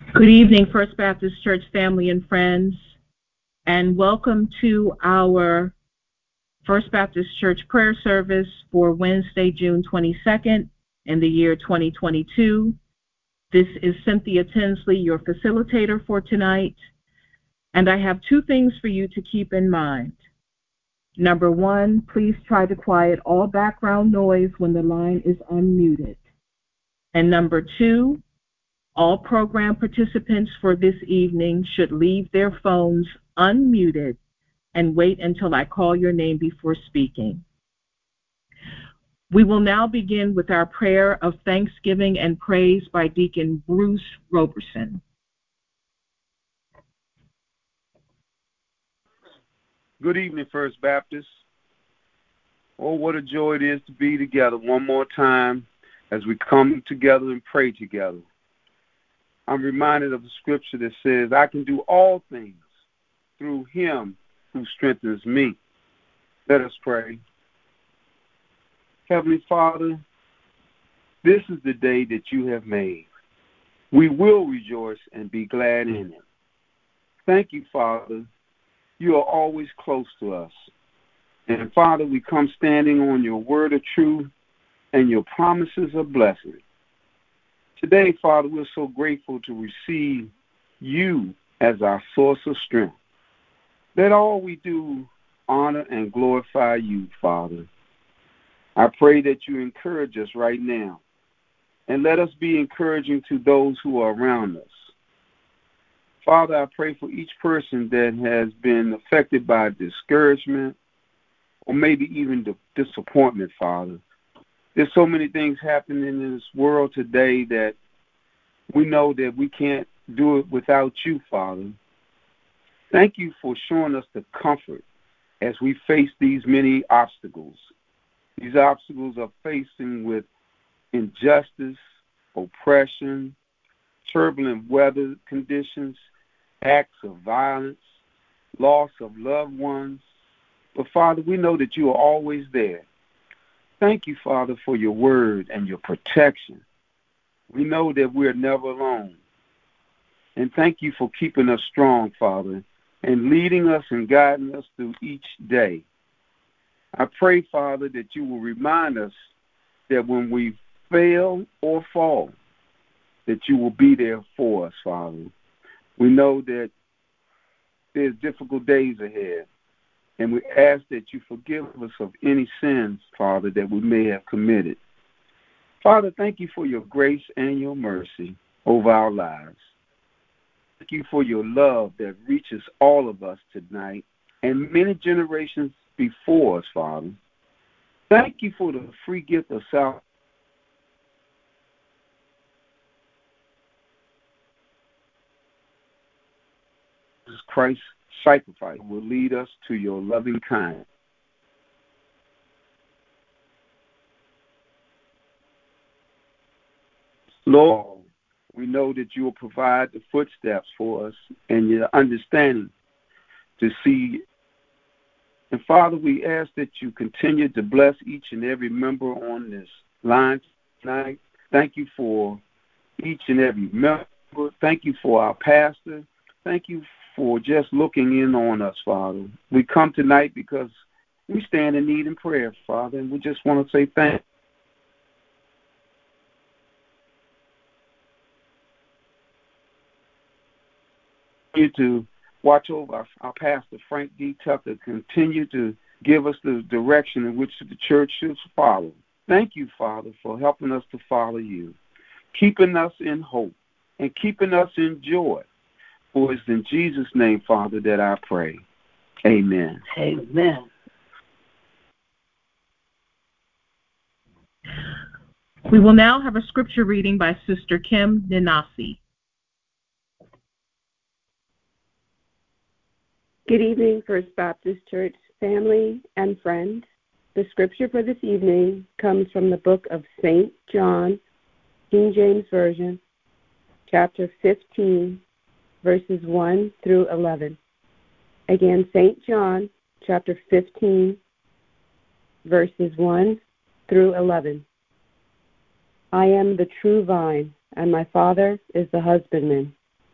Good evening, First Baptist Church family and friends, and welcome to our First Baptist Church prayer service for Wednesday, June 22nd in the year 2022. This is Cynthia Tinsley, your facilitator for tonight, and I have two things for you to keep in mind. Number one, please try to quiet all background noise when the line is unmuted. And number two, all program participants for this evening should leave their phones unmuted and wait until I call your name before speaking. We will now begin with our prayer of thanksgiving and praise by Deacon Bruce Roberson. Good evening, First Baptist. Oh, what a joy it is to be together one more time as we come together and pray together. I'm reminded of the scripture that says, I can do all things through him who strengthens me. Let us pray. Heavenly Father, this is the day that you have made. We will rejoice and be glad in it. Thank you, Father. You are always close to us. And Father, we come standing on your word of truth and your promises of blessing. Today, Father, we're so grateful to receive you as our source of strength. Let all we do honor and glorify you, Father. I pray that you encourage us right now, and let us be encouraging to those who are around us. Father, I pray for each person that has been affected by discouragement or maybe even disappointment, Father. There's so many things happening in this world today that we know that we can't do it without you, Father. Thank you for showing us the comfort as we face these many obstacles. These obstacles are facing with injustice, oppression, turbulent weather conditions, acts of violence, loss of loved ones. But, Father, we know that you are always there. Thank you, Father, for your word and your protection. We know that we're never alone. And thank you for keeping us strong, Father, and leading us and guiding us through each day. I pray, Father, that you will remind us that when we fail or fall, that you will be there for us, Father. We know that there's difficult days ahead. And we ask that you forgive us of any sins, Father, that we may have committed. Father, thank you for your grace and your mercy over our lives. Thank you for your love that reaches all of us tonight and many generations before us, Father. Thank you for the free gift of salvation. Christ's sacrifice will lead us to your loving kindness. Lord, we know that you will provide the footsteps for us and your understanding to see. And Father, we ask that you continue to bless each and every member on this line tonight. Thank you for each and every member. Thank you for our pastor. Thank you for just looking in on us, Father. We come tonight because we stand in need in prayer, Father, and we just want to say thank you to watch over our pastor, Frank D. Tucker, continue to give us the direction in which the church should follow. Thank you, Father, for helping us to follow you, keeping us in hope, and keeping us in joy. For it's in Jesus' name, Father, that I pray. Amen. Amen. We will now have a scripture reading by Sister Kim Ninasi. Good evening, First Baptist Church family and friends. The scripture for this evening comes from the book of St. John, King James Version, chapter 15, verses 1 through 11. Again, St. John, chapter 15, verses 1 through 11. I am the true vine, and my Father is the husbandman.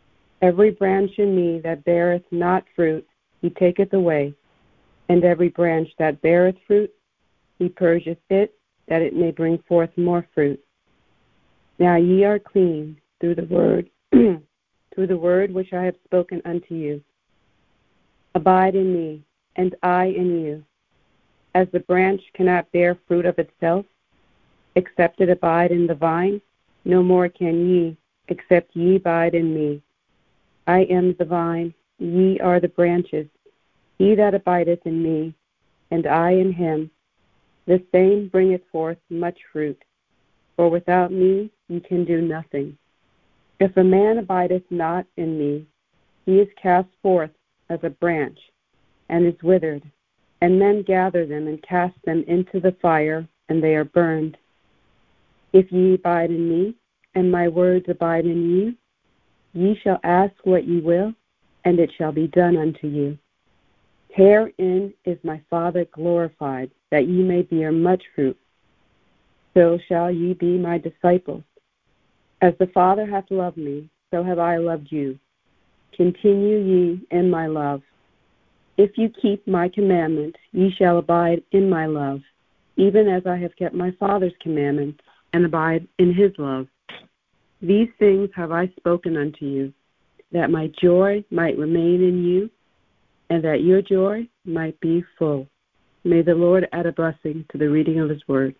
Every branch in me that beareth not fruit, he taketh away, and every branch that beareth fruit, he purgeth it, that it may bring forth more fruit. Now ye are clean through the word, through the word which I have spoken unto you. Abide in me, and I in you. As the branch cannot bear fruit of itself, except it abide in the vine, no more can ye, except ye abide in me. I am the vine, ye are the branches. He that abideth in me, and I in him, the same bringeth forth much fruit. For without me ye can do nothing. If a man abideth not in me, he is cast forth as a branch, and is withered, and men gather them and cast them into the fire, and they are burned. If ye abide in me, and my words abide in you, ye shall ask what ye will, and it shall be done unto you. Herein is my Father glorified, that ye may bear much fruit. So shall ye be my disciples. As the Father hath loved me, so have I loved you. Continue ye in my love. If you keep my commandments, ye shall abide in my love, even as I have kept my Father's commandments, and abide in his love. These things have I spoken unto you, that my joy might remain in you, and that your joy might be full. May the Lord add a blessing to the reading of his word.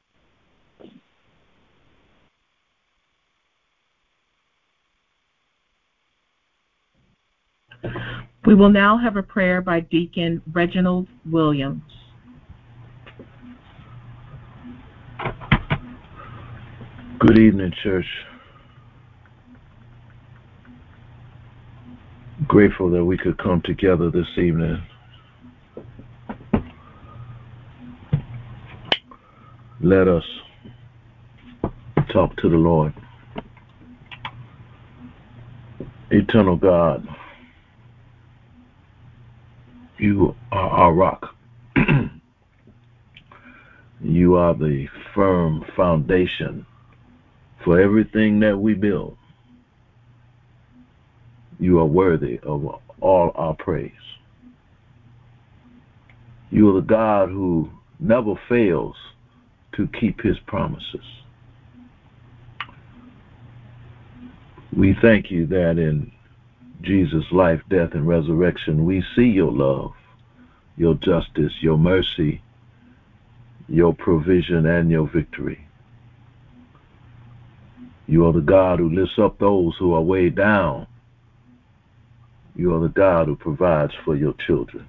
We will now have a prayer by Deacon Reginald Williams. Good evening, church. Grateful that we could come together this evening. Let us talk to the Lord. Eternal God, you are our rock. You are the firm foundation for everything that we build. You are worthy of all our praise. You are the God who never fails to keep his promises. We thank you that in Jesus' life, death, and resurrection, we see your love, your justice, your mercy, your provision, and your victory. You are the God who lifts up those who are weighed down. You are the God who provides for your children.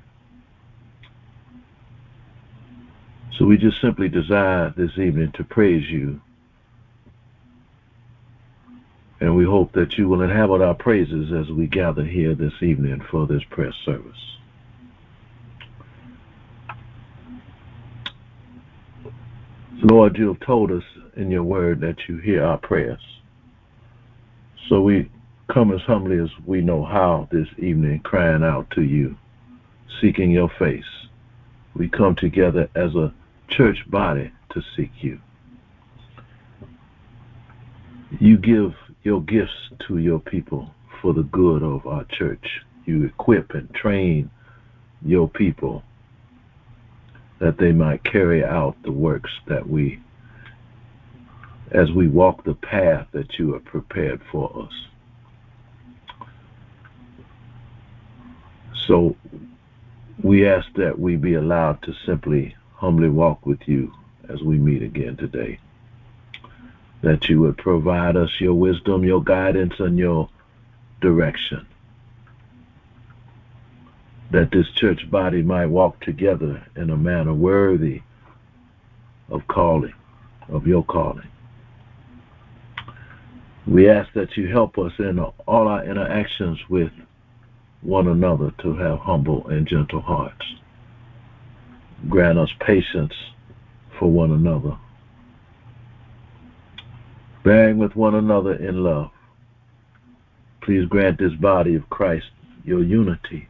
So we just simply desire this evening to praise you. And we hope that you will inhabit our praises as we gather here this evening for this prayer service. Lord, you have told us in your word that you hear our prayers. So we come as humbly as we know how this evening, crying out to you, seeking your face. We come together as a church body to seek you. You give your gifts to your people for the good of our church. You equip and train your people that they might carry out the works that as we walk the path that you have prepared for us. So we ask that we be allowed to simply humbly walk with you as we meet again today. That you would provide us your wisdom, your guidance, and your direction. That this church body might walk together in a manner worthy of calling, of your calling. We ask that you help us in all our interactions with one another to have humble and gentle hearts. Grant us patience for one another, bearing with one another in love. Please grant this body of Christ your unity.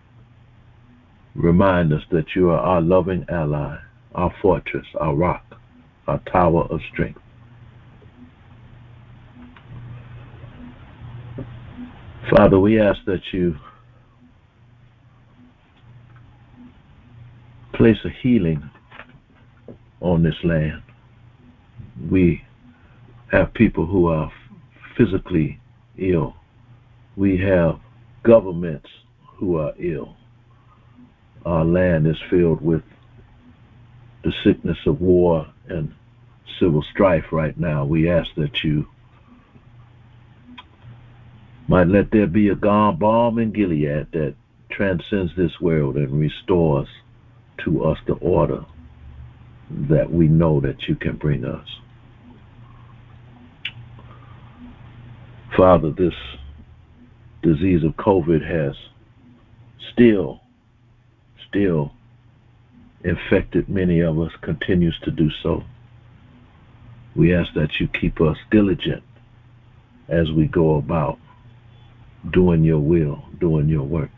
Remind us that you are our loving ally, our fortress, our rock, our tower of strength. Father, we ask that you place a healing on this land. We have people who are physically ill. We have governments who are ill. Our land is filled with the sickness of war and civil strife right now. We ask that you might let there be a balm in Gilead that transcends this world and restores to us the order that we know that you can bring us. Father, this disease of COVID has still infected many of us, continues to do so. We ask that you keep us diligent as we go about doing your will, doing your work.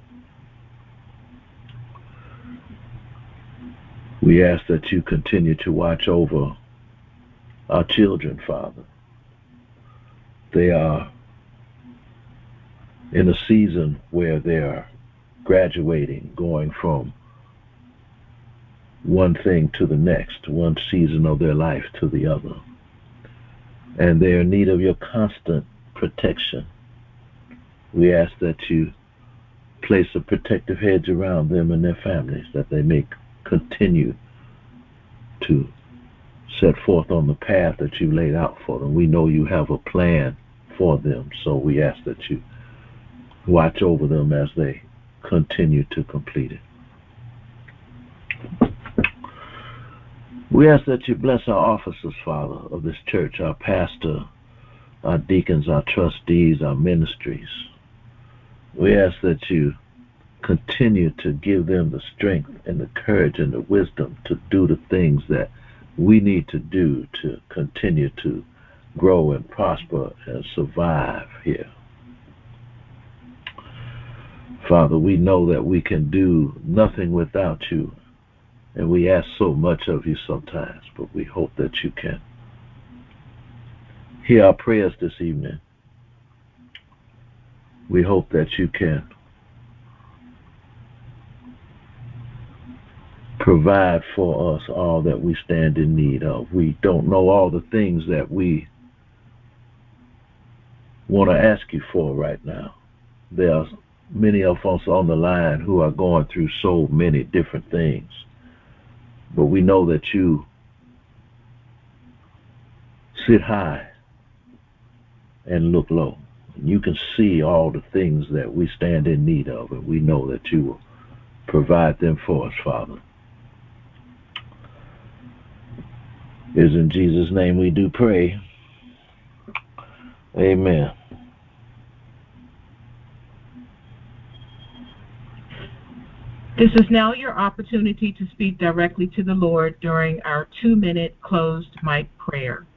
We ask that you continue to watch over our children, Father. They are in a season where they are graduating, going from one thing to the next, one season of their life to the other. And they are in need of your constant protection. We ask that you place a protective hedge around them and their families, that they may continue to set forth on the path that you laid out for them. We know you have a plan for them, so we ask that you watch over them as they continue to complete it. We ask that you bless our officers, Father, of this church, our pastor, our deacons, our trustees, our ministries. We ask that you continue to give them the strength and the courage and the wisdom to do the things that we need to do to continue to grow and prosper and survive here. Father, we know that we can do nothing without you, and we ask so much of you sometimes, but we hope that you can hear our prayers this evening. We hope that you can provide for us all that we stand in need of. We don't know all the things that we want to ask you for right now. There are many of us on the line who are going through so many different things. But we know that you sit high and look low. You can see all the things that we stand in need of, and we know that you will provide them for us, Father. It is in Jesus' name we do pray. Amen. This is now your opportunity to speak directly to the Lord during our 2-minute closed mic prayer.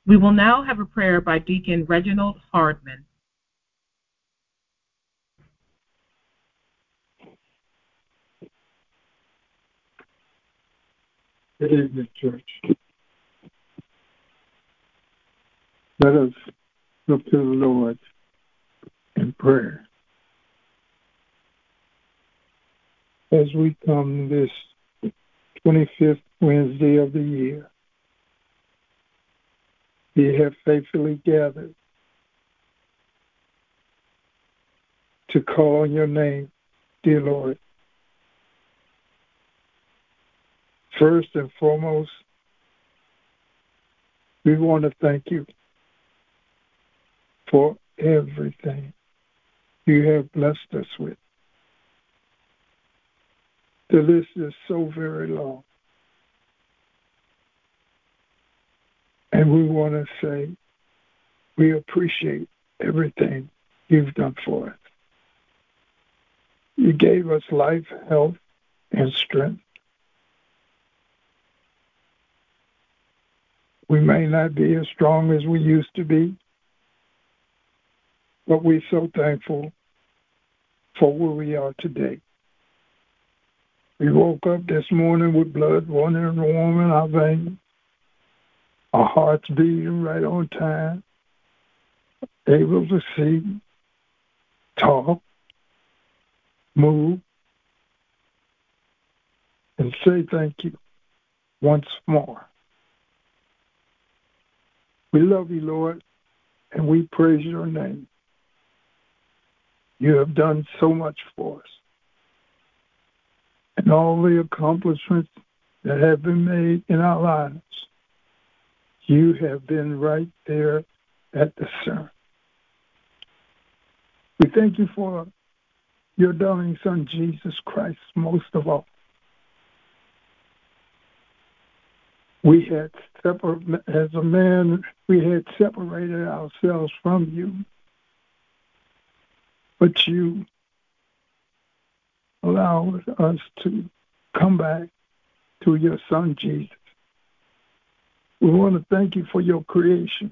We will now have a prayer by Deacon Reginald Hardman. Good evening, church. Let us look to the Lord in prayer. As we come this 25th Wednesday of the year, we have faithfully gathered to call on your name, dear Lord. First and foremost, we want to thank you for everything you have blessed us with. The list is so very long. And we want to say we appreciate everything you've done for us. You gave us life, health, and strength. We may not be as strong as we used to be, but we're so thankful for where we are today. We woke up this morning with blood running warm in our veins, our hearts beating right on time, able to see, talk, move, and say thank you once more. We love you, Lord, and we praise your name. You have done so much for us. And all the accomplishments that have been made in our lives, you have been right there at the center. We thank you for your darling Son, Jesus Christ, most of all. We had as a man, we had separated ourselves from you, but you allowed us to come back to your Son, Jesus. We want to thank you for your creation,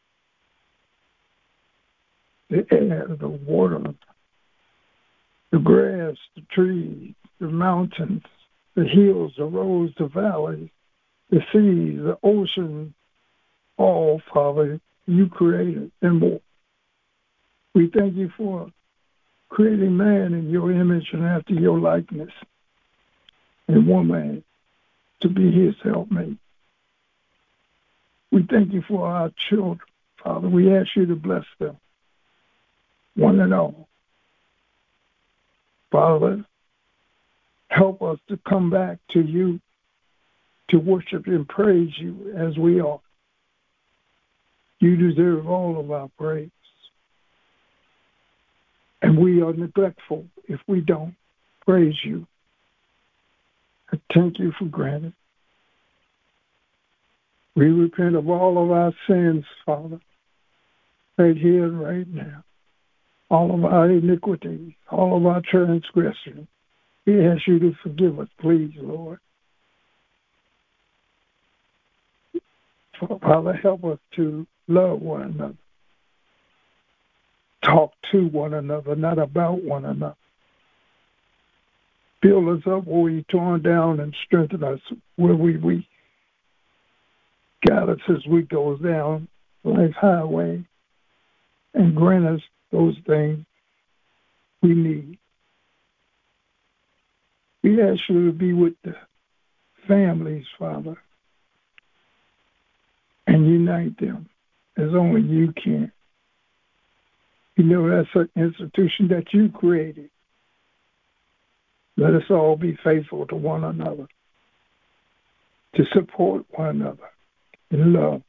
the air, the water, the grass, the trees, the mountains, the hills, the roads, the valleys, the seas, the ocean, all, Father, you created and more. We thank you for creating man in your image and after your likeness, and woman to be his helpmate. We thank you for our children, Father. We ask you to bless them, one and all. Father, help us to come back to you, to worship and praise you as we are. You deserve all of our praise. And we are neglectful if we don't praise you. I take you for granted. We repent of all of our sins, Father, right here and right now. All of our iniquities, all of our transgressions. We ask you to forgive us, please, Lord. Father, help us to love one another. Talk to one another, not about one another. Build us up where we torn down and strengthen us where we weak. Guide us as we go down life's highway and grant us those things we need. We ask you to be with the families, Father, and unite them as only you can. You know that's an institution that you created. Let us all be faithful to one another, to support one another in love.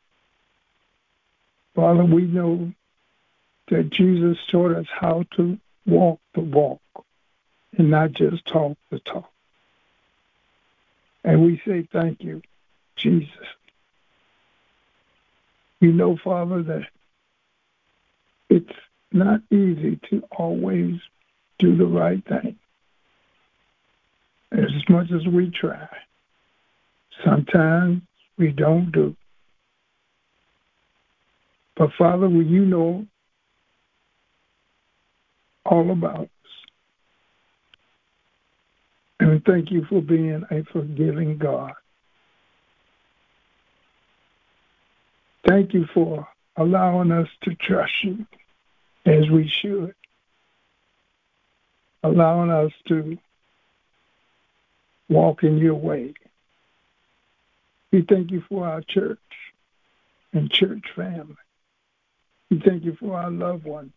Father, we know that Jesus taught us how to walk the walk and not just talk the talk. And we say thank you, Jesus. You know, Father, that it's not easy to always do the right thing. As much as we try, sometimes we don't do. But Father, you know all about us. And thank you for being a forgiving God. Thank you for allowing us to trust you as we should. Allowing us to walk in your way. We thank you for our church and church family. We thank you for our loved ones.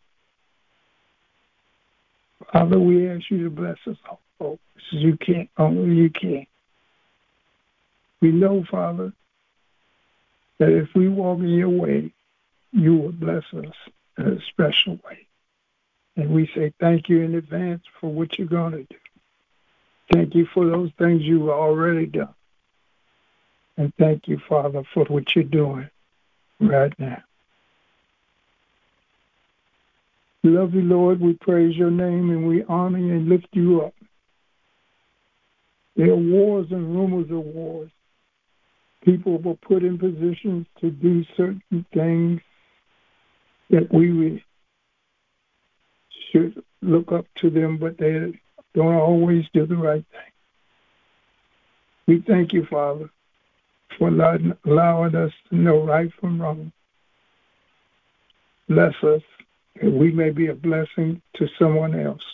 Father, we ask you to bless us all. You can, only you can. We know, Father, that if we walk in your way, you will bless us in a special way. And we say thank you in advance for what you're going to do. Thank you for those things you've already done. And thank you, Father, for what you're doing right now. We love you, Lord. We praise your name and we honor you and lift you up. There are wars and rumors of wars. People were put in positions to do certain things that we should look up to them, but they don't always do the right thing. We thank you, Father, for allowing us to know right from wrong. Bless us that we may be a blessing to someone else.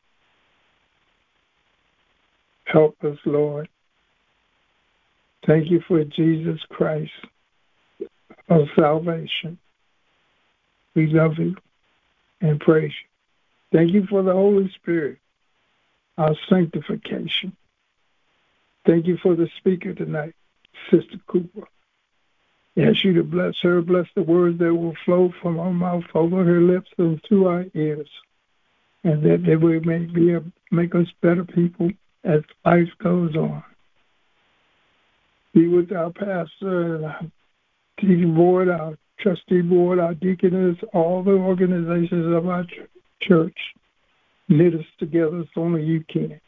Help us, Lord. Thank you for Jesus Christ of salvation. We love you and praise you. Thank you for the Holy Spirit, our sanctification. Thank you for the speaker tonight, Sister Cooper. I ask you to bless her, bless the words that will flow from her mouth over her lips and to our ears, and that they will make us better people as life goes on. Be with our pastor and our teaching board, our trustee board, our deaconess, all the organizations of our church. Knit us together as only you can.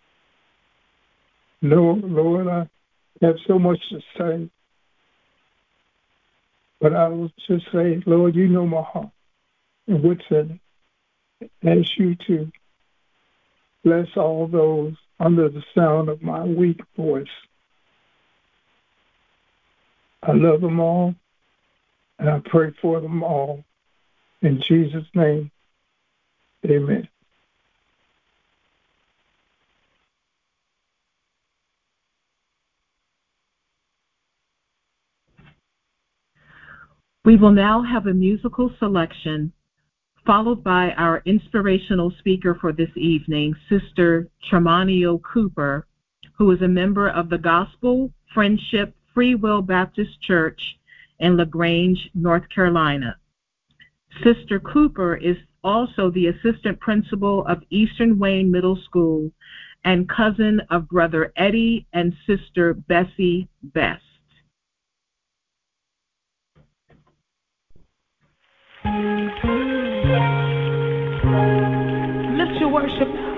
Lord, I have so much to say, but I will just say, Lord, you know my heart and what's in it. I ask you to bless all those under the sound of my weak voice. I love them all, and I pray for them all. In Jesus' name, amen. We will now have a musical selection, followed by our inspirational speaker for this evening, Sister Tremonio Cooper, who is a member of the Gospel Friendship Free Will Baptist Church in LaGrange, North Carolina. Sister Cooper is also the assistant principal of Eastern Wayne Middle School and cousin of Brother Eddie and Sister Bessie Best. Lift your worship now.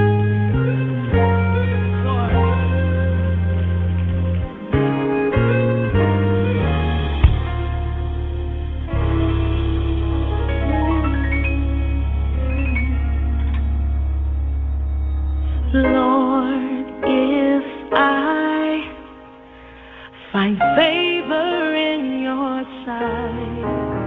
Lord, if I find favor in your sight,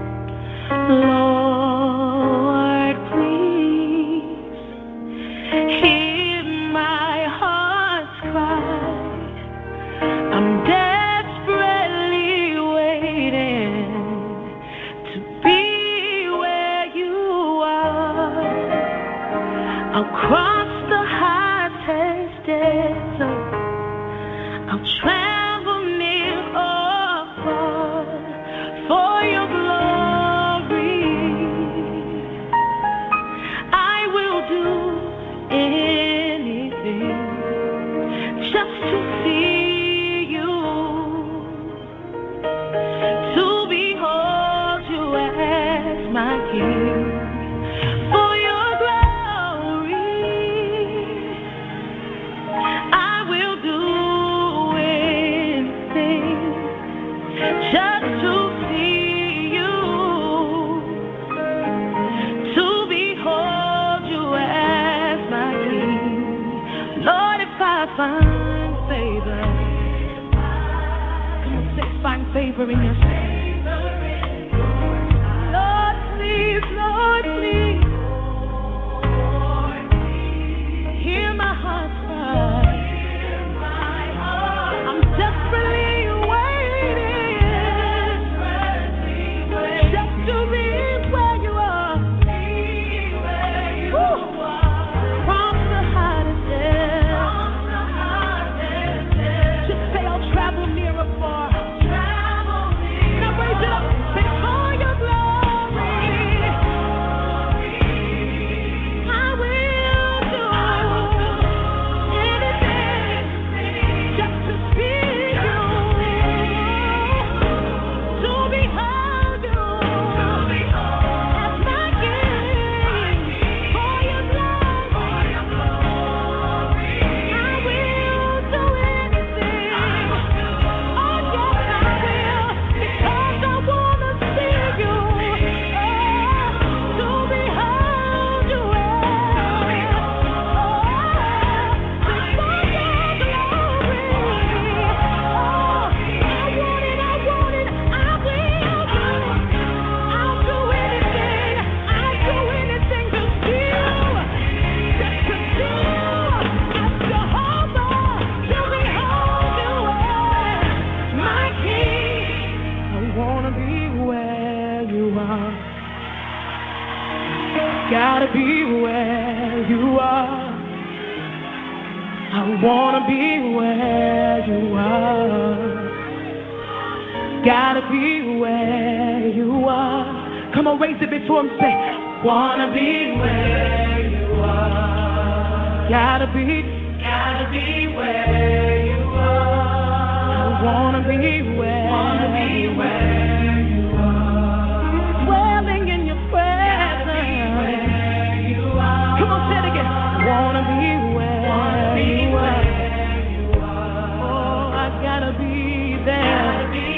Lord, please hear my heart's cry. I'm desperately waiting to be where you are. I'll cross the hottest desert. I'll travel near or far for your glory. Say, find favor in your sight. Lord, please, Lord, please. Hear my heart cry. I'm desperately waiting just to be where you are. From the hottest desert. Just say I'll travel near or far. Now raise it up. Say for your glory. I will do anything just to see you, to behold you as my King. For your glory, I will do anything. Oh yes, I will, because I wanna see you, to behold you before your glory. I want it, I will do. I'll do anything to see you, just to see you as Jehovah, to behold you my King. I wanna be where you are. Gotta be where you are. I wanna be where you are. Gotta be where you are. Come on, raise it before him. Say, wanna be where you are. Gotta be where you are. I wanna be where you are. Dwelling in your presence. Come on, say it again. Wanna be where you are. Oh, I gotta be there.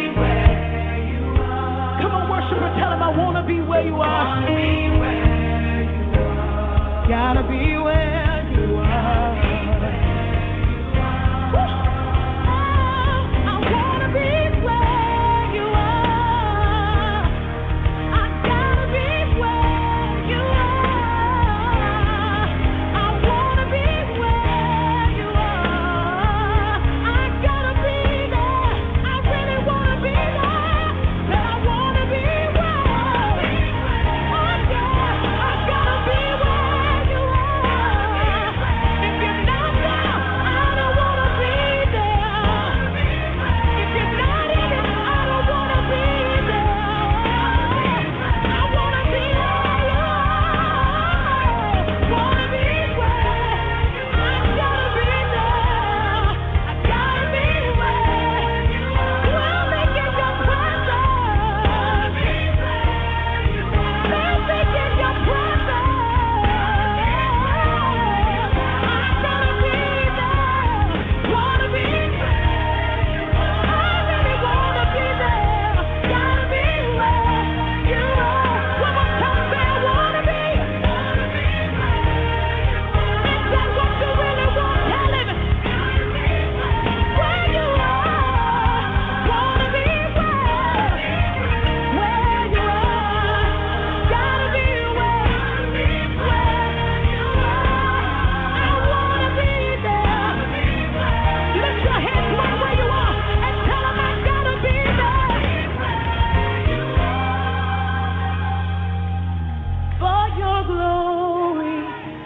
Come on, worshiper, tell him I wanna be where you are. Gotta be where you are. I wanna be where you are. I gotta be where you are. I wanna be where you are. I gotta be there. I really wanna be there. But I wanna be where. Oh yeah, I gotta be where you are. If you're not there, I don't wanna be there. If you're not in it, I don't wanna be there. I wanna be where you are. Wanna be where. I gotta be there. I gotta be where you are. Dwelling in your presence. Living in your presence. I gotta be there. Wanna be where you are. I really wanna be there. Gotta be where you are. One more time, say I wanna be. Is that what you really want? Tell him. Where you are. Wanna be where you are. Gotta be where you are. I wanna be there. Lift your hands right where you are and tell him I gotta be there. For your glory,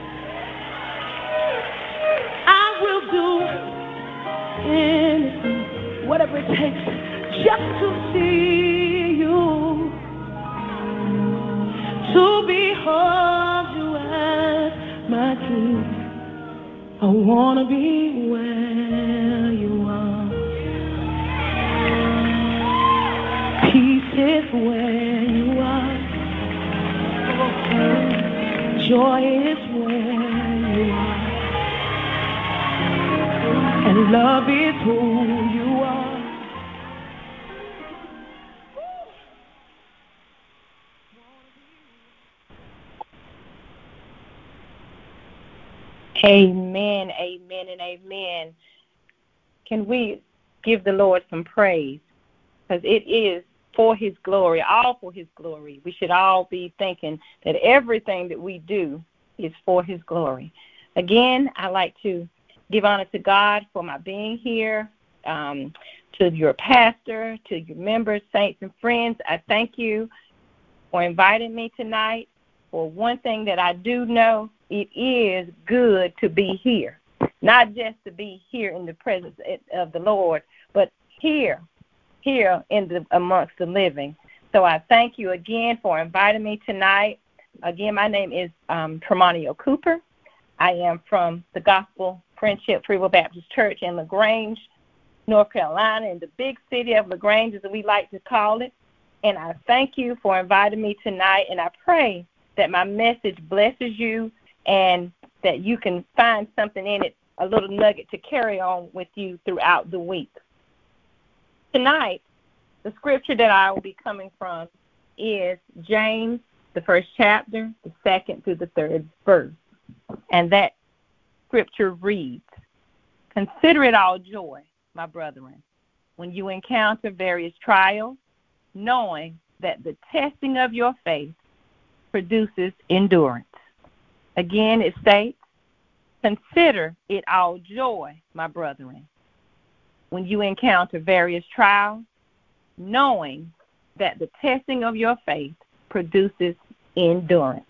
I will do anything, whatever it takes, just to see you, to behold you as my King. I wanna be where you are. Peace is where you are. Joy is where you are. And love is who you are. Amen, amen, and amen. Can we give the Lord some praise? because it is for his glory, all for his glory. We should all be thinking that everything that we do is for his glory. Again, I'd like to give honor to God for my being here, to your pastor, to your members, saints, and friends. I thank you for inviting me tonight. For one thing that I do know, it is good to be here, not just to be here in the presence of the Lord, but here amongst the living. So I thank you again for inviting me tonight. Again, my name is Tremonio Cooper. I am from the Gospel Friendship Free Will Baptist Church in LaGrange, North Carolina, in the big city of LaGrange, as we like to call it. And I thank you for inviting me tonight, and I pray that my message blesses you and that you can find something in it, a little nugget to carry on with you throughout the week. Tonight, the scripture that I will be coming from is James, the 1st chapter, the 2nd through the 3rd verse. And that scripture reads, "Consider it all joy, my brethren, when you encounter various trials, knowing that the testing of your faith produces endurance." Again, it states, "Consider it all joy, my brethren, when you encounter various trials, knowing that the testing of your faith produces endurance."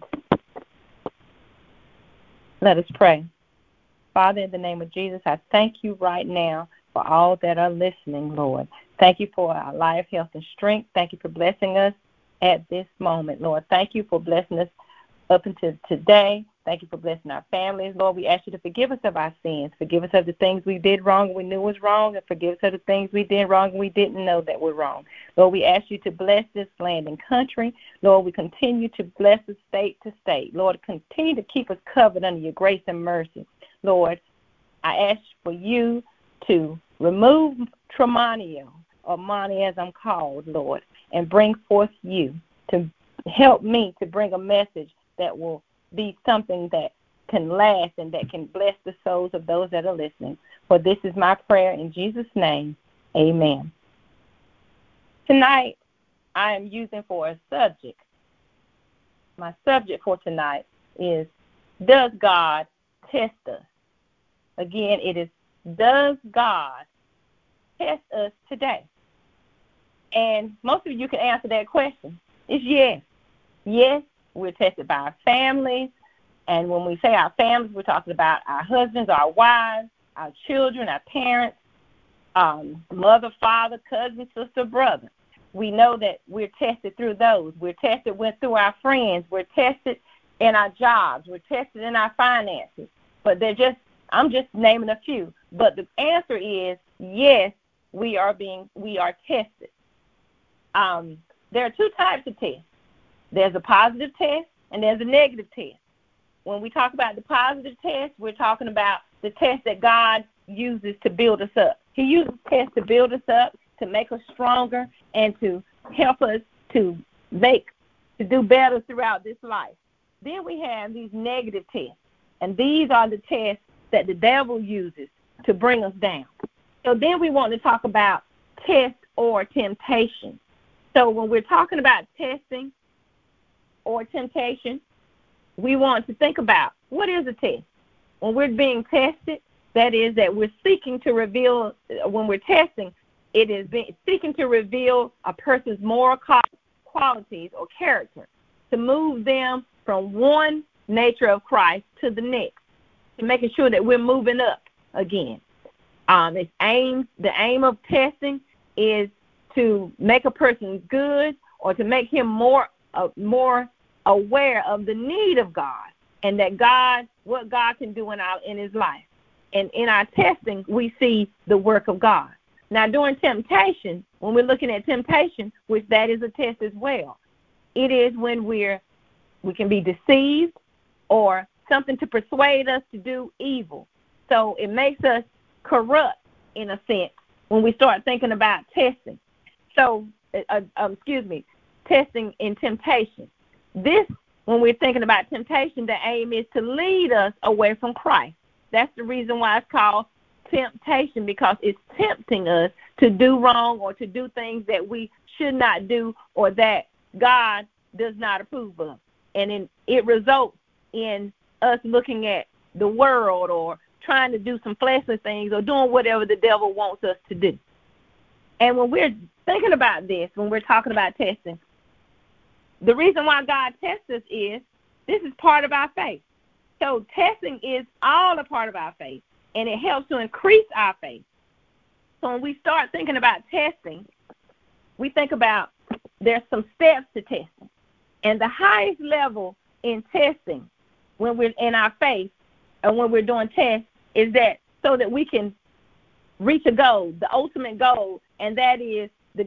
Let us pray. Father, in the name of Jesus, I thank you right now for all that are listening, Lord. Thank you for our life, health, and strength. Thank you for blessing us at this moment, Lord. Thank you for blessing us up until today. Thank you for blessing our families, Lord. We ask you to forgive us of our sins. Forgive us of the things we did wrong and we knew was wrong, and forgive us of the things we did wrong and we didn't know that were wrong. Lord, we ask you to bless this land and country. Lord, we continue to bless us state to state. Lord, continue to keep us covered under your grace and mercy. Lord, I ask for you to remove Tremonio, or Monty as I'm called, Lord, and bring forth you to help me to bring a message that will be something that can last and that can bless the souls of those that are listening. For this is my prayer in Jesus' name. Amen. Tonight, I am using for a subject. My subject for tonight is, does God test us? Again, it is, does God test us today? And most of you can answer that question. It's yes. Yes, we're tested by our families. And when we say our families, we're talking about our husbands, our wives, our children, our parents, mother, father, cousin, sister, brother. We know that we're tested through those. We're tested through our friends. We're tested in our jobs. We're tested in our finances. But I'm just naming a few. But the answer is yes, we are tested. There are two types of tests. There's a positive test and there's a negative test. When we talk about the positive test, we're talking about the test that God uses to build us up. He uses tests to build us up, to make us stronger, and to help us to do better throughout this life. Then we have these negative tests, and these are the tests that the devil uses to bring us down. So then we want to talk about test or temptation. So when we're talking about testing or temptation, we want to think about, what is a test? When we're being tested, that is that we're seeking to reveal, when we're testing, it is seeking to reveal a person's moral qualities or character, to move them from one nature of Christ to the next, to making sure that we're moving up again. The aim of testing is to make a person good, or to make him more aware of the need of God, and that what God can do in his life. And in our testing, we see the work of God. Now, during temptation, when we're looking at temptation, which that is a test as well, it is when we can be deceived, or something to persuade us to do evil. So it makes us corrupt, in a sense, when we start thinking about testing. So, testing in temptation. This, when we're thinking about temptation, the aim is to lead us away from Christ. That's the reason why it's called temptation, because it's tempting us to do wrong or to do things that we should not do or that God does not approve of. And it results in us looking at the world or trying to do some fleshly things or doing whatever the devil wants us to do. And when we're thinking about this, when we're talking about testing, the reason why God tests us is this is part of our faith. So testing is all a part of our faith, and it helps to increase our faith. So when we start thinking about testing, we think about there's some steps to testing. And the highest level in testing when we're in our faith and when we're doing tests is that so that we can reach a goal, the ultimate goal, and that is the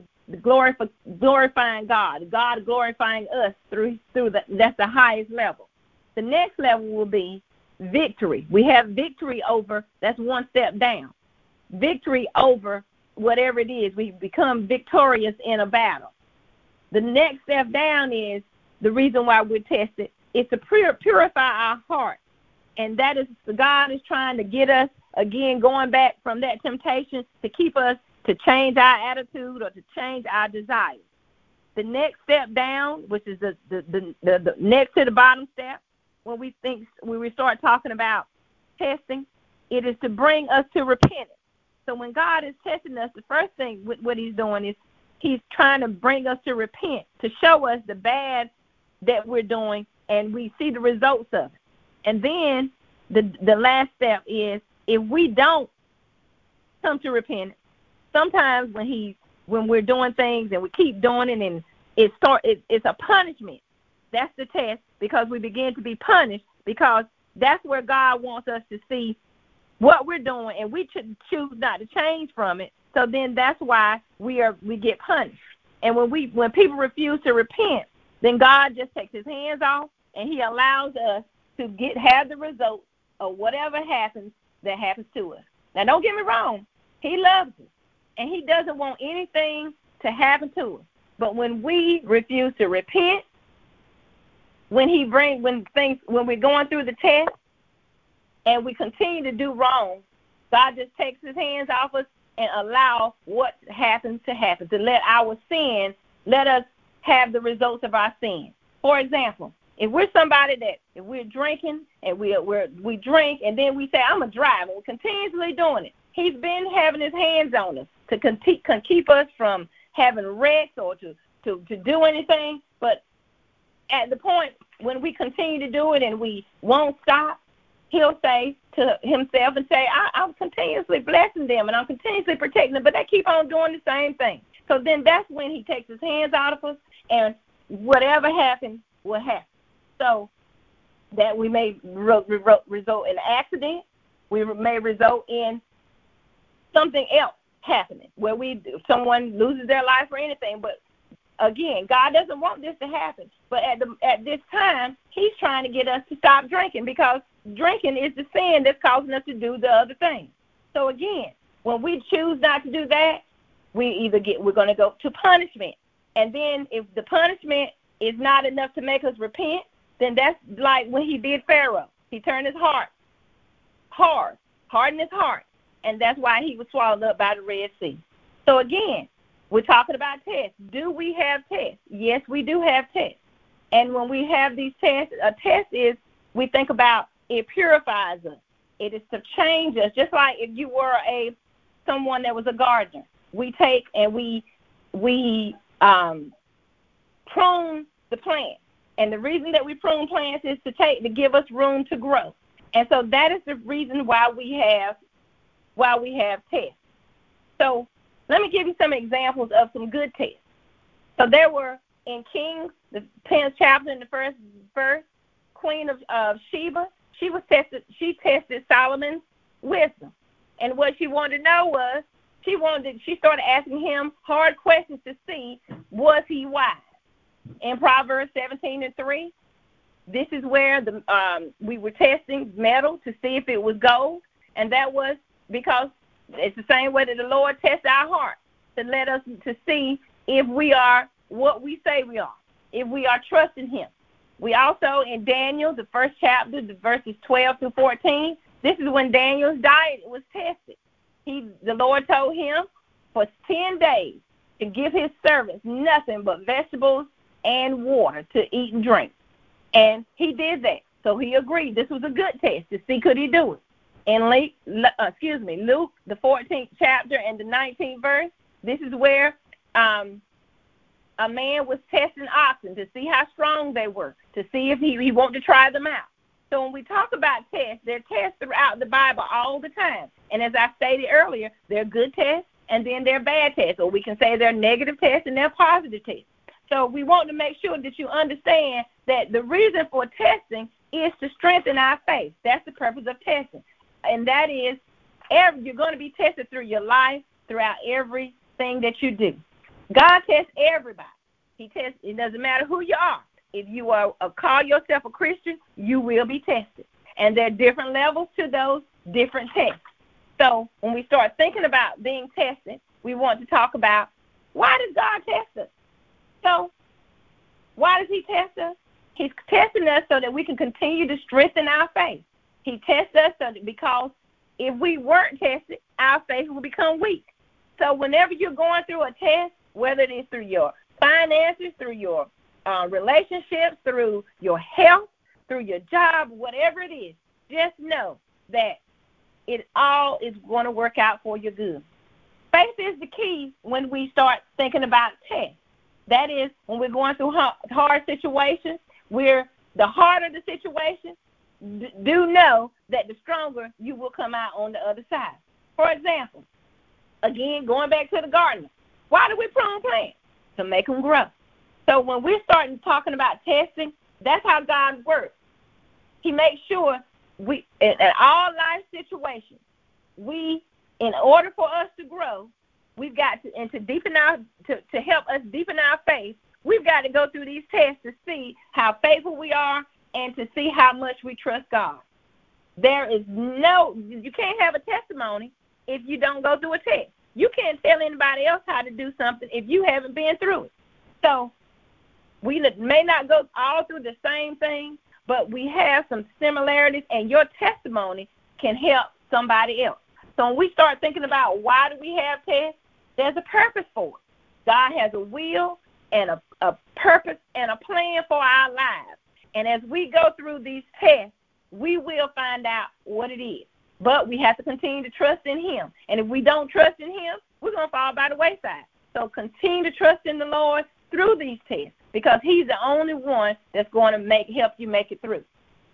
glorifying God glorifying us through that's the highest level. The next level will be victory. We have victory over, that's one step down. Victory over whatever it is. We become victorious in a battle. The next step down is the reason why we're tested is to purify our heart. And that is, God is trying to get us, again, going back from that temptation to keep us to change our attitude or to change our desires. The next step down, which is the next to the bottom step, when we start talking about testing, it is to bring us to repentance. So when God is testing us, the first thing what he's doing is he's trying to bring us to repent, to show us the bad that we're doing, and we see the results of it. And then the last step is if we don't come to repentance, sometimes when we're doing things and we keep doing it and it's a punishment. That's the test, because we begin to be punished, because that's where God wants us to see what we're doing, and we choose not to change from it. So then that's why we get punished. And when people refuse to repent, then God just takes his hands off and he allows us to have the results of whatever happens that happens to us. Now, don't get me wrong. He loves us, and he doesn't want anything to happen to us. But when we refuse to repent, when we're going through the test and we continue to do wrong, God just takes his hands off us and allow what happens to happen, to let us have the results of our sin. For example, if we're somebody that if we're drinking and we drink and then we say, I'm going to drive, and we're continuously doing it, he's been having his hands on us to keep us from having wrecks or to do anything. But at the point when we continue to do it and we won't stop, he'll say to himself and say, I'm continuously blessing them and I'm continuously protecting them, but they keep on doing the same thing. So then that's when he takes his hands out of us, and whatever happens will happen. So that we may result in an accident, we may result in something else happening where someone loses their life or anything. But again, God doesn't want this to happen. But at this time, he's trying to get us to stop drinking, because drinking is the sin that's causing us to do the other thing. So again, when we choose not to do that, we're going to go to punishment. And then if the punishment is not enough to make us repent, then that's like when he did Pharaoh. He turned his heart hardened his heart, and that's why he was swallowed up by the Red Sea. So again, we're talking about tests. Do we have tests? Yes, we do have tests. And when we have these tests, a test is, we think about, it purifies us. It is to change us. Just like if you were someone that was a gardener, we take and we prune the plant. And the reason that we prune plants is to give us room to grow. And so that is the reason why we have tests. So let me give you some examples of some good tests. So there were in Kings, the 10th chapter, in the first verse, Queen of Sheba, she tested Solomon's wisdom. And what she wanted to know was, she started asking him hard questions to see, was he wise? In Proverbs 17:3, this is where we were testing metal to see if it was gold, and that was because it's the same way that the Lord tests our heart, to let us to see if we are what we say we are, if we are trusting him. We also, in Daniel, the first chapter, the verses 12 through 14, this is when Daniel's diet was tested. The Lord told him for 10 days to give his servants nothing but vegetables and water to eat and drink. And he did that. So he agreed this was a good test to see could he do it. In Luke, the 14th chapter and the 19th verse, this is where a man was testing oxen to see how strong they were, to see if he wanted to try them out. So when we talk about tests, there are tests throughout the Bible all the time. And as I stated earlier, there are good tests and then there are bad tests, or we can say there are negative tests and there are positive tests. So we want to make sure that you understand that the reason for testing is to strengthen our faith. That's the purpose of testing. And that is, you're going to be tested through your life, throughout everything that you do. God tests everybody. He tests, it doesn't matter who you are. If you call yourself a Christian, you will be tested. And there are different levels to those different tests. So when we start thinking about being tested, we want to talk about, why does God test us? So why does he test us? He's testing us so that we can continue to strengthen our faith. He tests us because if we weren't tested, our faith will become weak. So whenever you're going through a test, whether it is through your finances, through your relationships, through your health, through your job, whatever it is, just know that it all is going to work out for your good. Faith is the key when we start thinking about tests. That is, when we're going through hard situations, the harder the situation, do know that the stronger you will come out on the other side. For example, again, going back to the gardener, why do we prune plants? To make them grow. So when we're starting talking about testing, that's how God works. He makes sure in all life situations, in order for us to grow, we've got to, and to help us deepen our faith, we've got to go through these tests to see how faithful we are and to see how much we trust God. You can't have a testimony if you don't go through a test. You can't tell anybody else how to do something if you haven't been through it. So we may not go all through the same thing, but we have some similarities, and your testimony can help somebody else. So when we start thinking about why do we have tests, there's a purpose for it. God has a will and a purpose and a plan for our lives. And as we go through these tests, we will find out what it is. But we have to continue to trust in him. And if we don't trust in him, we're going to fall by the wayside. So continue to trust in the Lord through these tests, because he's the only one that's going to help you make it through.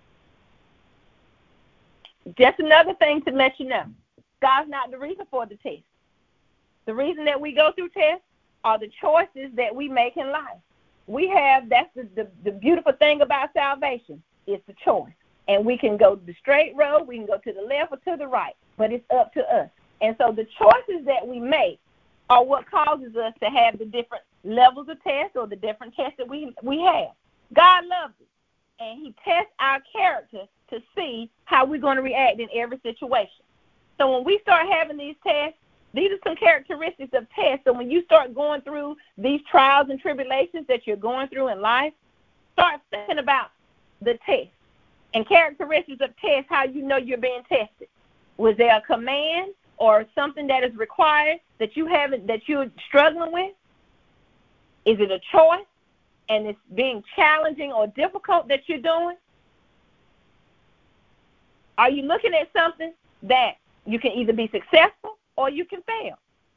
Just another thing to let you know, God's not the reason for the test. The reason that we go through tests are the choices that we make in life. That's the beautiful thing about salvation. It's a choice. And we can go the straight road, we can go to the left or to the right, but it's up to us. And so the choices that we make are what causes us to have the different levels of tests or the different tests that we have. God loves us, and he tests our character to see how we're going to react in every situation. So when we start having these tests, these are some characteristics of tests. So when you start going through these trials and tribulations that you're going through in life, start thinking about the test and characteristics of tests, how you know you're being tested. Was there a command or something that is required that you're struggling with? Is it a choice and it's being challenging or difficult that you're doing? Are you looking at something that you can either be successful or you can fail?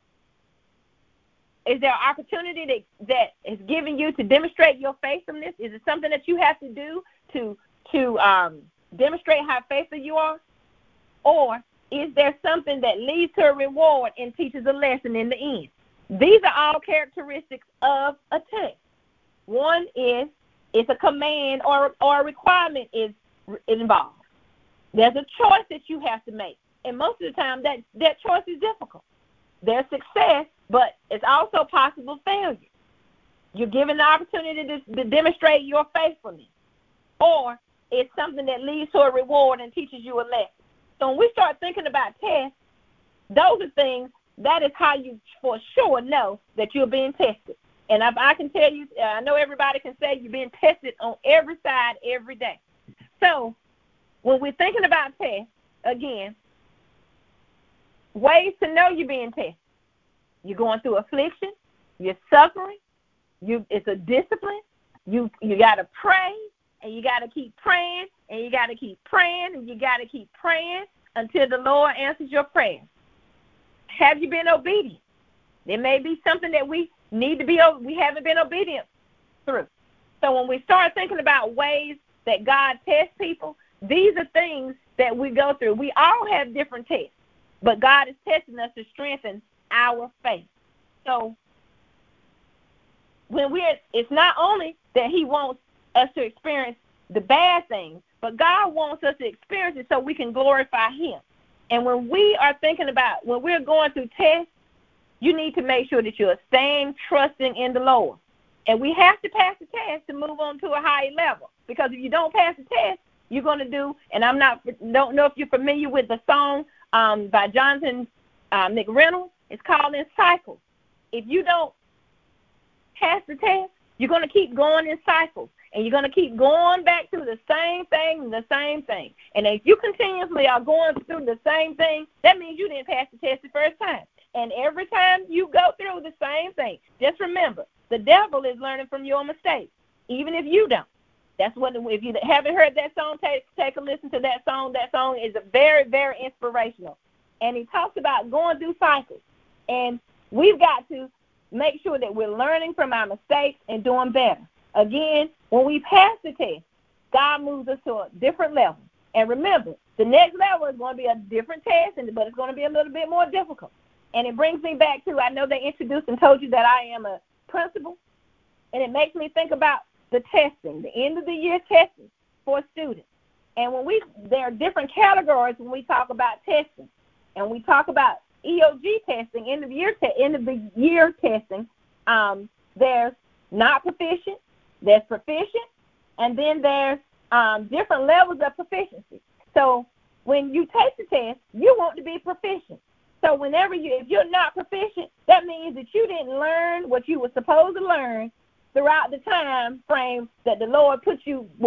Is there an opportunity that is giving you to demonstrate your faithfulness? Is it something that you have to do to demonstrate how faithful you are? Or is there something that leads to a reward and teaches a lesson in the end? These are all characteristics of a test. One is it's a command or a requirement is involved. There's a choice that you have to make. And most of the time, that choice is difficult. There's success, but it's also possible failure. You're given the opportunity to demonstrate your faithfulness. Or it's something that leads to a reward and teaches you a lesson. So when we start thinking about tests, those are things, that is how you for sure know that you're being tested. And I can tell you, I know everybody can say you're being tested on every side every day. So when we're thinking about tests, again, ways to know you're being tested. You're going through affliction. You're suffering. It's a discipline. You got to pray, and you got to keep praying, and you got to keep praying, and you got to keep praying until the Lord answers your prayer. Have you been obedient? There may be something that we haven't been obedient through. So when we start thinking about ways that God tests people, these are things that we go through. We all have different tests, but God is testing us to strengthen our faith. So it's not only that he wants us to experience the bad things, but God wants us to experience it so we can glorify him. And when we are thinking about, when we're going through tests, you need to make sure that you're staying trusting in the Lord. And we have to pass the test to move on to a higher level. Because if you don't pass the test, you're going to do, and don't know if you're familiar with the song by Jonathan McReynolds. It's called In Cycles. If you don't pass the test, you're going to keep going in cycles. And you're going to keep going back to the same thing and the same thing. And if you continuously are going through the same thing, that means you didn't pass the test the first time. And every time you go through the same thing, just remember, the devil is learning from your mistakes, even if you don't. That's what, if you haven't heard that song, take a listen to that song. That song is very, very inspirational. And he talks about going through cycles. And we've got to make sure that we're learning from our mistakes and doing better. Again, when we pass the test, God moves us to a different level. And remember, the next level is going to be a different test, but it's going to be a little bit more difficult. And it brings me back to, I know they introduced and told you that I am a principal, and it makes me think about the testing, the end of the year testing for students. And there are different categories when we talk about testing. And we talk about EOG testing, end of the year testing. There's not proficient, there's proficient, and then there's different levels of proficiency. So when you take the test, you want to be proficient. So if you're not proficient, that means that you didn't learn what you were supposed to learn throughout the time frame that the Lord putting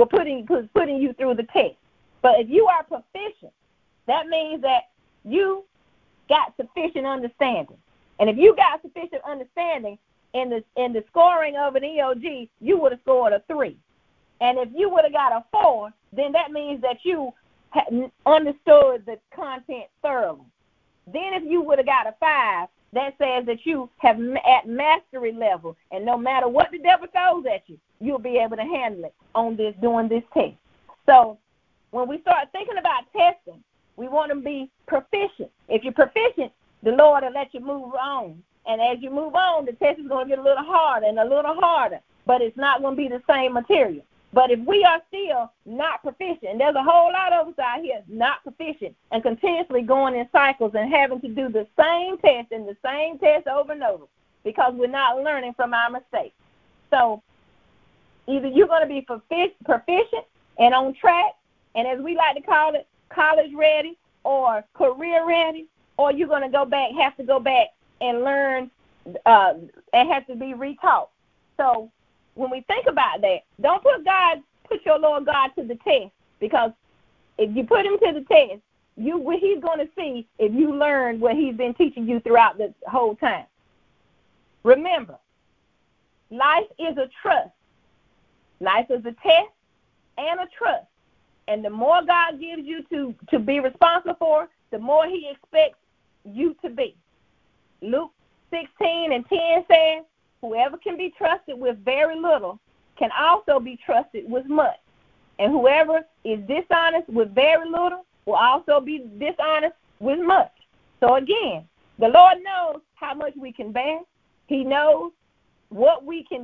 you through the test. But if you are proficient, that means that you got sufficient understanding. And if you got sufficient understanding in the scoring of an EOG, you would have scored a 3. And if you would have got a 4, then that means that you understood the content thoroughly. Then if you would have got a 5, that says that you have at mastery level, and no matter what the devil throws at you, you'll be able to handle it doing this test. So when we start thinking about testing, we want to be proficient. If you're proficient, the Lord will let you move on. And as you move on, the test is going to get a little harder and a little harder, but it's not going to be the same material. But if we are still not proficient, and there's a whole lot of us out here not proficient and continuously going in cycles and having to do the same test and the same test over and over because we're not learning from our mistakes. So either you're going to be proficient and on track, and as we like to call it, college ready or career ready, or you're going to have to go back and learn and have to be retaught. So when we think about that, don't put your Lord God to the test, because if you put him to the test, he's going to see if you learn what he's been teaching you throughout the whole time. Remember, life is a trust. Life is a test and a trust. And the more God gives you to be responsible for, the more he expects you to be. Luke 16:10 says, whoever can be trusted with very little can also be trusted with much. And whoever is dishonest with very little will also be dishonest with much. So again, the Lord knows how much we can bear. He knows if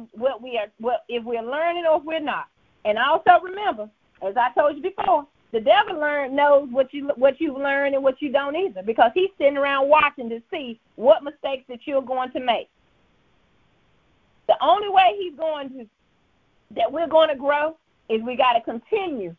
we're learning or if we're not. And also remember, as I told you before, the devil knows what you've learned and what you don't either, because he's sitting around watching to see what mistakes that you're going to make. The only way that we're going to grow is we got to continue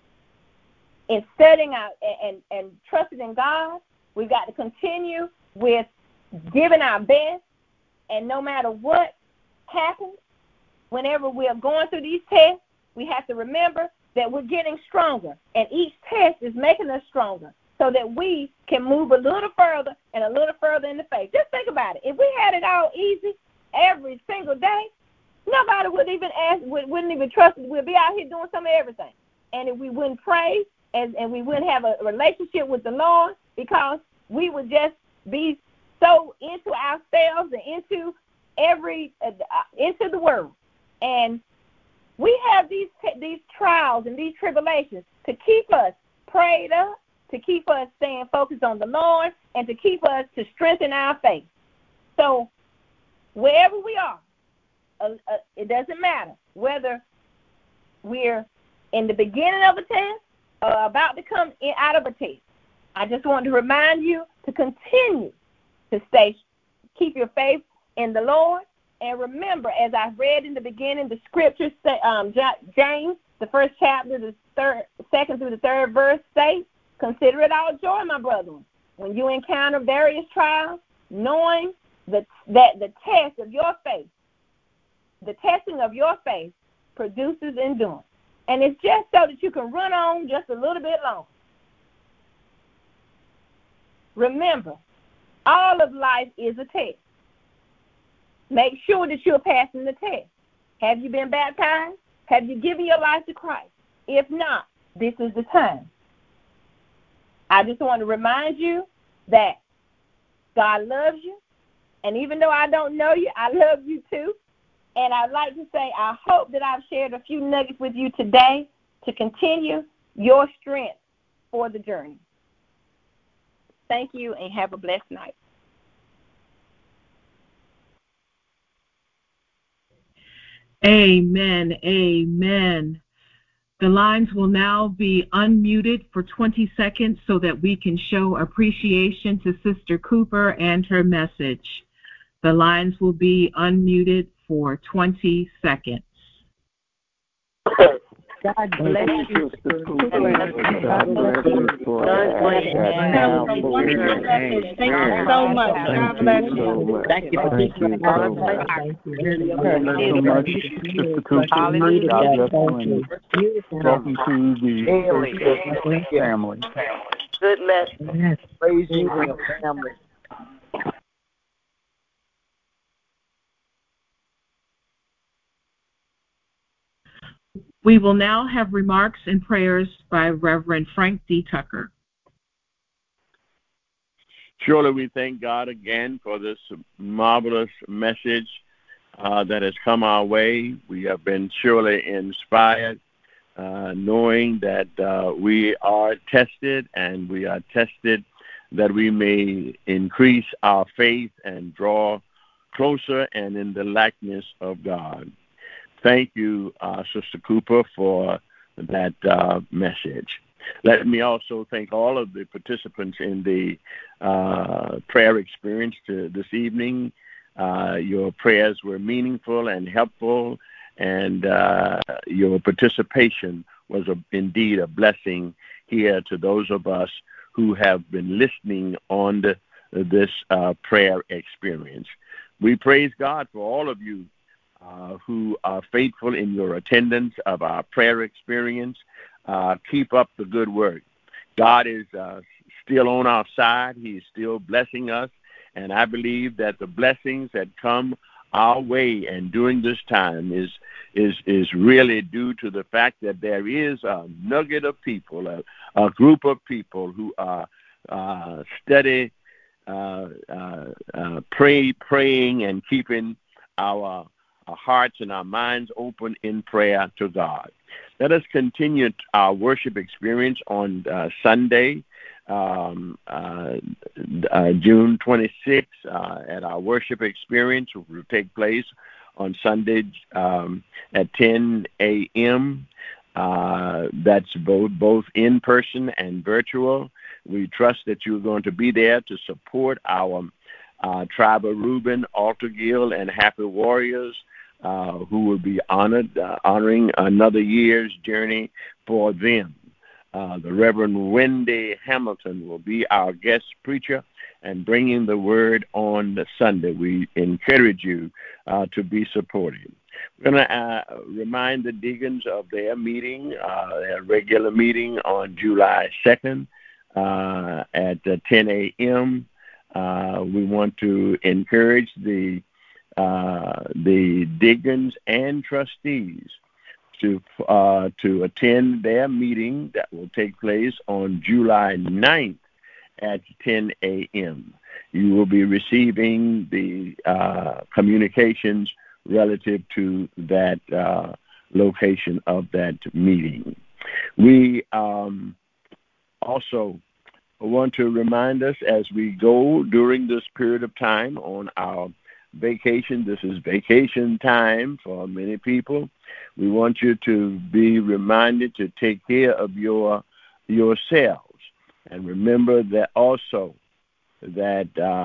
in studying out and trusting in God. We've got to continue with giving our best, and no matter what happens, whenever we're going through these tests, we have to remember that we're getting stronger, and each test is making us stronger. so that we can move a little further and a little further in the faith. Just think about it. If we had it all easy every single day, nobody would even wouldn't even trust us. We'd be out here doing some of everything. And if we wouldn't pray and we wouldn't have a relationship with the Lord, because we would just be so into ourselves and into into the world. And we have these trials and these tribulations to keep us prayed up, to keep us staying focused on the Lord, and to keep us to strengthen our faith. So wherever we are, it doesn't matter whether we're in the beginning of a test or about to come out of a test. I just want to remind you to continue to keep your faith in the Lord. And remember, as I read in the beginning, the scriptures, James, the first chapter, the second through the third verse, say, consider it all joy, my brethren, when you encounter various trials, knowing that the test of your faith, the testing of your faith produces endurance. And it's just so that you can run on just a little bit longer. Remember, all of life is a test. Make sure that you're passing the test. Have you been baptized? Have you given your life to Christ? If not, this is the time. I just want to remind you that God loves you. And even though I don't know you, I love you too. And I'd like to say I hope that I've shared a few nuggets with you today to continue your strength for the journey. Thank you, and have a blessed night. Amen. Amen. The lines will now be unmuted for 20 seconds so that we can show appreciation to Sister Cooper and her message. The lines will be unmuted for 20 seconds. God bless you. Thank you so much. God bless you. Thank you for teaching us. Thank you so much, Sister Cooper. God bless you. Welcome to the First family. Good lesson. Praise you and your family. We will now have remarks and prayers by Reverend Frank D. Tucker. Surely we thank God again for this marvelous message that has come our way. We have been surely inspired, knowing that we are tested, and we are tested that we may increase our faith and draw closer and in the likeness of God. Thank you, Sister Cooper, for that message. Let me also thank all of the participants in the prayer experience this evening. Your prayers were meaningful and helpful, and your participation was indeed a blessing here to those of us who have been listening on this prayer experience. We praise God for all of you who are faithful in your attendance of our prayer experience. Keep up the good work. God is still on our side. He is still blessing us, and I believe that the blessings that come our way and during this time is really due to the fact that there is a nugget of people, a group of people who are steady, praying and keeping our hearts and our minds open in prayer to God. Let us continue our worship experience on Sunday, June 26th, at our worship experience, which will take place on Sunday at 10 a.m. That's both in person and virtual. We trust that you're going to be there to support our Tribe of Reuben, Altar Guild, and Happy Warriors, who will be honoring another year's journey for them. The Reverend Wendy Hamilton will be our guest preacher and bringing the word on the Sunday. We encourage you to be supportive. We're going to remind the deacons of their meeting, their regular meeting on July 2nd. at 10 a.m. We want to encourage the deacons and trustees to attend their meeting that will take place on July 9th at 10 a.m. You will be receiving the communications relative to that location of that meeting. We also want to remind us as we go during this period of time on our vacation. This is vacation time for many people. We want you to be reminded to take care of yourselves, and remember that also that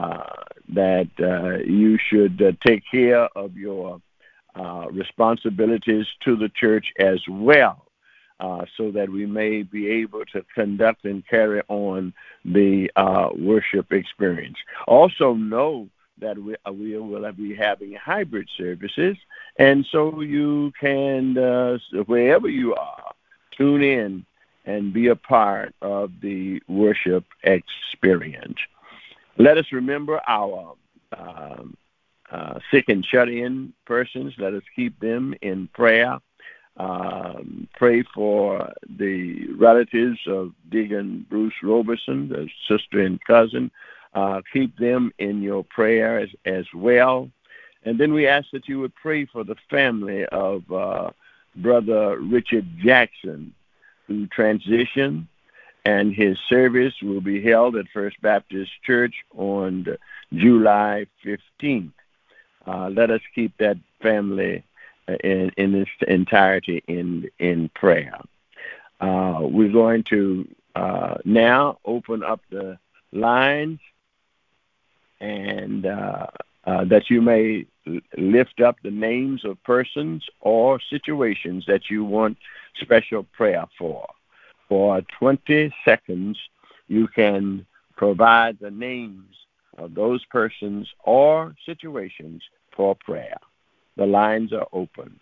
you should take care of your responsibilities to the church as well, so that we may be able to conduct and carry on the worship experience. Also know that we will be having hybrid services, and so you can, wherever you are, tune in and be a part of the worship experience. Let us remember our sick and shut-in persons. Let us keep them in prayer. Pray for the relatives of Deacon Bruce Roberson, the sister and cousin. Keep them in your prayers as well. And then we ask that you would pray for the family of Brother Richard Jackson, who transitioned, and his service will be held at First Baptist Church on July 15th. Let us keep that family in its entirety in prayer. We're going to now open up the lines, and that you may lift up the names of persons or situations that you want special prayer for. For 20 seconds, you can provide the names of those persons or situations for prayer. The lines are open.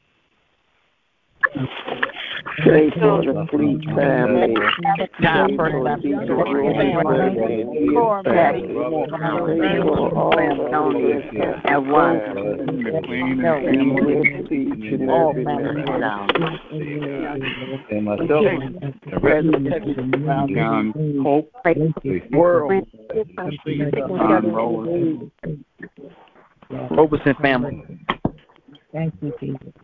Pray for the Fleet family. Pray for Deacon Roberson. Pray for all of us at once. Be with each and every man. Hope, world, Roberson family. Thank you, Jesus.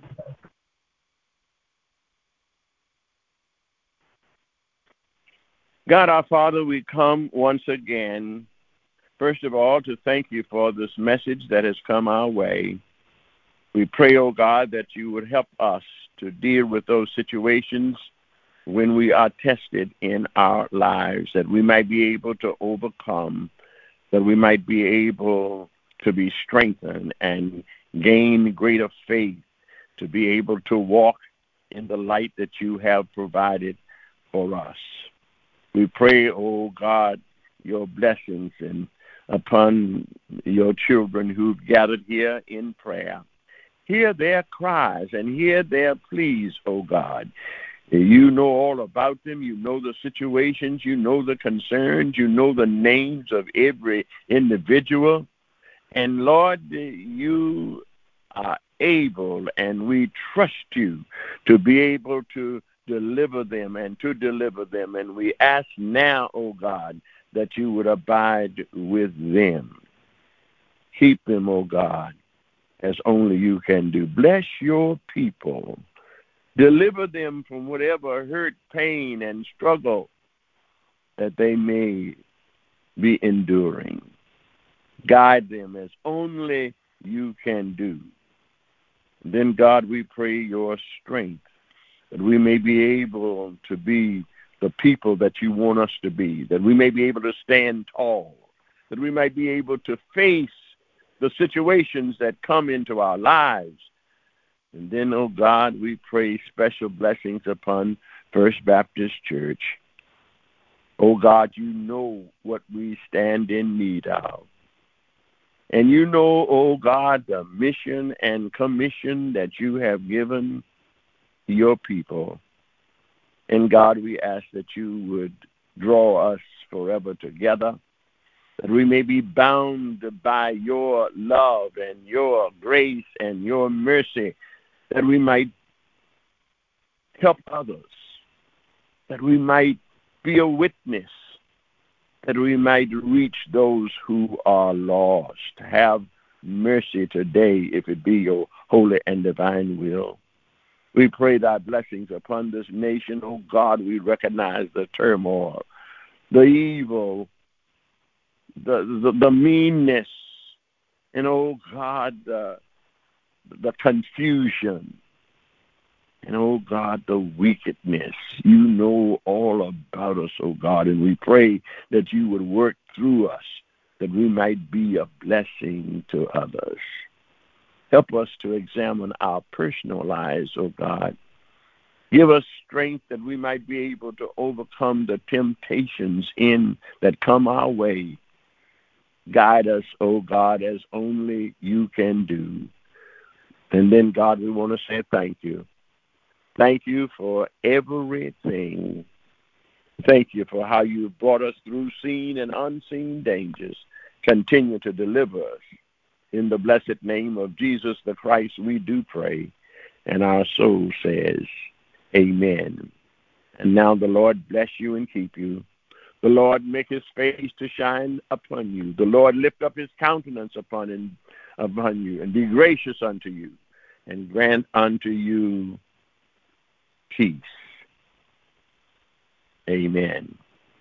God our Father, we come once again, first of all, to thank you for this message that has come our way. We pray, oh God, that you would help us to deal with those situations when we are tested in our lives, that we might be able to overcome, that we might be able to be strengthened and gain greater faith, to be able to walk in the light that you have provided for us. We pray, oh God, your blessings upon your children who've gathered here in prayer. Hear their cries and hear their pleas, oh God. You know all about them. You know the situations. You know the concerns. You know the names of every individual. And Lord, you are able, and we trust you to be able to deliver them. And we ask now, oh God, that you would abide with them. Keep them, oh God, as only you can do. Bless your people. Deliver them from whatever hurt, pain, and struggle that they may be enduring. Guide them as only you can do. Then, God, we pray your strength, that we may be able to be the people that you want us to be, that we may be able to stand tall, that we might be able to face the situations that come into our lives. And then, oh God, we pray special blessings upon First Baptist Church. Oh God, you know what we stand in need of. And you know, oh God, the mission and commission that you have given your people. And God, we ask that you would draw us forever together, that we may be bound by your love and your grace and your mercy, that we might help others, that we might be a witness, that we might reach those who are lost. Have mercy today, if it be your holy and divine will. We pray thy blessings upon this nation. Oh God, we recognize the turmoil, the evil, the meanness, and oh God, the confusion, and oh God, the wickedness. You know all about us, oh God, and we pray that you would work through us, that we might be a blessing to others. Help us to examine our personal lives, oh God. Give us strength that we might be able to overcome the temptations that come our way. Guide us, oh God, as only you can do. And then, God, we want to say thank you. Thank you for everything. Thank you for how you brought us through seen and unseen dangers. Continue to deliver us. In the blessed name of Jesus the Christ, we do pray, and our soul says, amen. And now the Lord bless you and keep you. The Lord make his face to shine upon you. The Lord lift up his countenance upon you and be gracious unto you and grant unto you peace. Amen.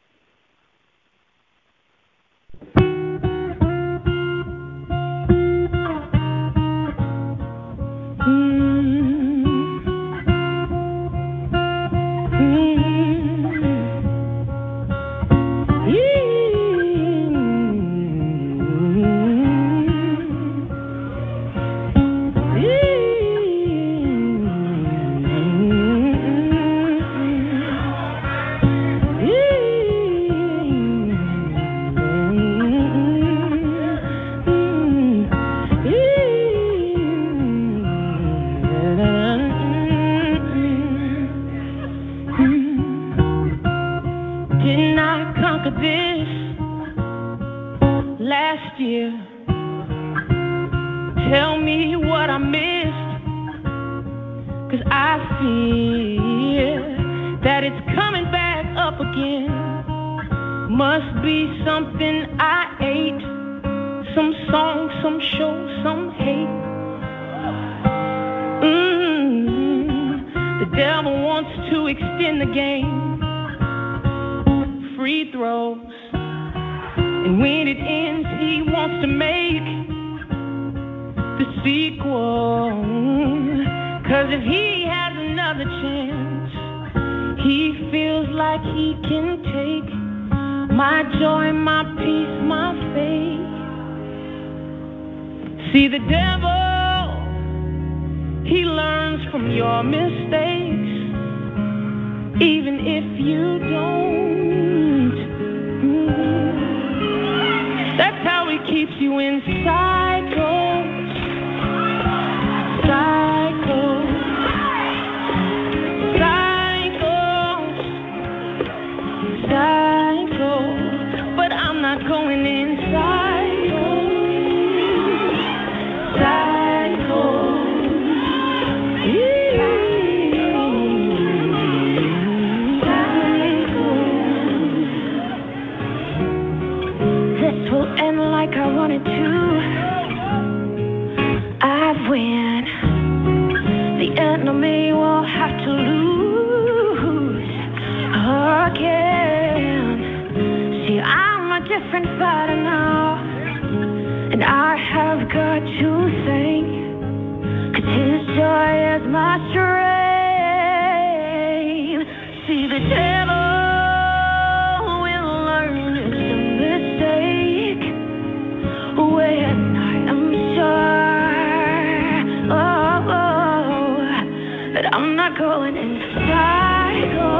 Didn't I conquer this last year? Tell me what I missed, 'cause I fear that it's coming back up again. Must be something I ate, some song, some show, some hate. The devil wants to extend the game. Free throws, and when it ends, he wants to make the sequel. 'Cause if he has another chance, he feels like he can take my joy, my peace, my faith. See, the devil, he learns from your mistakes, even if you don't. That's how he keeps you in cycles. Cycles. Cycles. Cycles. But I'm not going in cycles. Cycles. This will end like I wanted to. I win. The enemy will have to lose again. See, I'm a different fighter now, and I have got to thank, 'cause his joy is my strength. See, the devil will learn it's a mistake when I am sure that I'm not going in cycles.